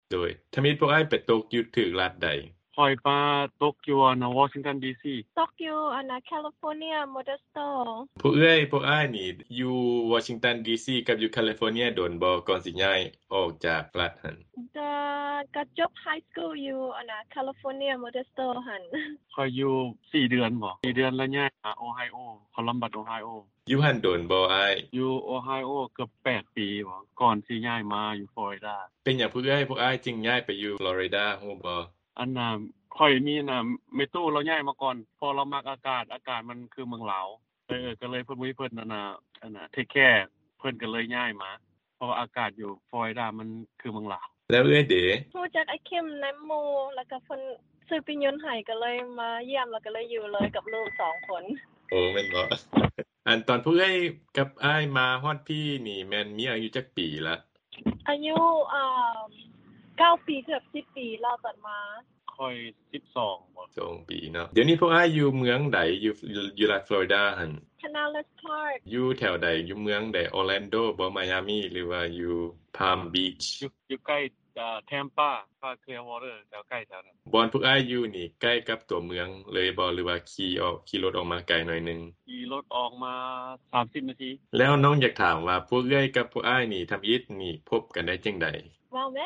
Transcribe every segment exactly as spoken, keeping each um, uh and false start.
โดยถ้ามีพวกอ้ายไปตกอยู่ถึกรัฐใดข้อยมาตกอยู่อันวอชิงตันดีซีตกอยู่อันน่ะแคลิฟอร์เนียโมเดสโตพวกเอ้ยพวกอ้ายนี่อยู่วอชิงตันดีซีกับอยู่แคลิฟอร์เนียโดนบ่ก่อนสิย้ายออกจากรัฐหั่นจะก็จบไฮสคูลอยู่อันน่ะแคลิฟอร์เนียโมเดสโตหั่นข้อยอยู่สี่เดือนบ่สี่เดือนแล้วย้ายมาโอไฮโอโคลัมบัสโอไฮโออยู่หั่นโดนบ่อ้ายอยู่โอไฮโอเกือบแปดปีบ่ก่อนสิย้ายมาอยู่ฟลอริดาเป็นหยังพวกเอ้ยพวกอ้ายจึงย้ายไปอยู่ฟลอริดาฮู้บ่อันน่ะข่อยมีน่ะเมตู้เราย้ายมาก่อนพอเรามักอากาศอากาศมันคือเมืองลาวเออก็เลยเพิ่นบ่มีเพิ่นนั่นน่ะอันน่ะเทคแคร์เพิ่นก็เลยย้ายมาเพราะว่าอากาศอยู่ฟลอริดามันคือเมืองลาวแล้วเอ้ยเด๋รู้จักไอ้เข้มในหมู่แล้วก็เพิ่นซื้อปิยนต์ให้ก็เลยมาเยี่ยมแล้วก็เลยอยู่เลยกับลูกสองคนโอ้แม่นบ่อันตอนพวกเอ้ยกับอ้ายมาฮอดพี่นี่แม่นมีอายุจักปีละอายุอ่าเก้าปีเกือบสิบปีแล้วตอนมาค่อยสิบสองบ่สองปีเนาะเดี๋ยวนี้พวกอ้ายอยู่เมืองใดอยู่อยู่รัฐฟลอริดาหั่น Pinellas Park อยู่แถวใดอยู่เมืองใด Orlando บ่ Miami หรือว่าอยู่ Palm Beach อยู่อยู่ใกล้อ่า Tampa ภาค Clearwater แถวใกล้แถวนั้นบอนพวกอ้ายอยู่นี่ใกล้กับตัวเมืองเลยบ่หรือว่าขี่ออกขี่รถออกมาไกลหน่อยนึงขี่รถออกมาสามสิบนาทีแล้วน้องอยากถามว่าพวกเอ้ยกับพวกอ้ายนี่ทำอิฐนี่พบกันได้จังได๋ว้าวแม่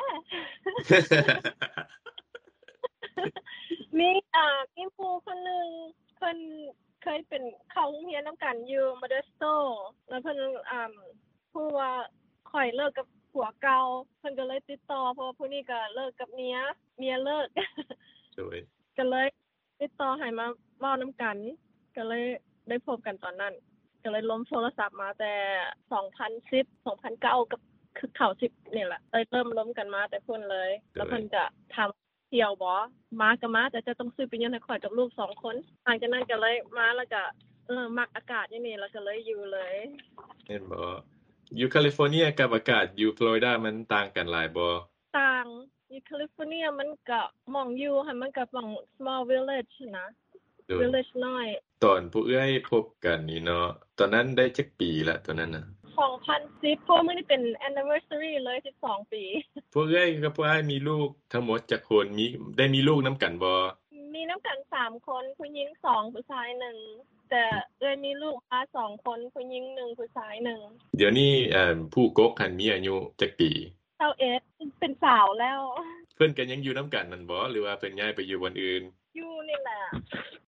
มีอ่ามีผู้คนนึงเพิ่นเคยเป็นเข้าโรงเรียนนํากันอยู่โมเดสโตแล้วเพิ่นอ่าผู้ว่าข่อยเลิกกับผัวเก่าเพิ่นก็เลยติดต่อเพราะว่าผู้นี้ก็เลิกกับเมียเมียเลิกโดยก็เลยติดต่อให้มาเว้านํากันก็เลยได้พบกันตอนนั้นก็เลยล้มโทรศัพท์มาแต่สองพันสิบ สองพันเก้ากับคือเข้าสิบนี่แหละเลยเริ่มล้มกันมาแต่พุ่นเลยแล้วเพิ่นก็ทําเที่ยวบ่มาก็มาแต่จะต้องซื้อปิยนต์ให้ข่อยกับลูกสองคนหลังจากนั้นก็เลยมาแล้วก็เออมักอากาศอย่างนี้แล้วก็เลยอยู่เลยเห็นบ่อยู่แคลิฟอร์เนียกับอากาศอยู่ฟลอริดามันต่างกันหลายบ่ต่างอยู่แคลิฟอร์เนียมันก็มองอยู่ให้มันก็ต้อง small village นะ village น้อยตอนผู้เอื้อยพบกันนี่เนาะตอนนั้นได้จักปีละตอนนั้นน่ะสองพันสิบเพราะมื้อนี้เป็น anniversary เลยสิบสองปีพวกเอ้ยกับพวกอ้ายมีลูกทั้งหมดจักคนมีได้มีลูกนํากันบ่มีนํากันสามคนผู้หญิงสองผู้ชายหนึ่งแต่เอ้ยมีลูกมาสองคนผู้หญิงหนึ่งผู้ชายหนึ่งเดี๋ยวนี้เอ่อผู้กกหันมีอายุจักปียี่สิบเอ็ดเป็นสาวแล้วเพิ่นก็ยังอยู่นํากันนั่นบ่หรือว่าเพิ่นย้ายไปอยู่บอนอื่นอยู่นี่แหละ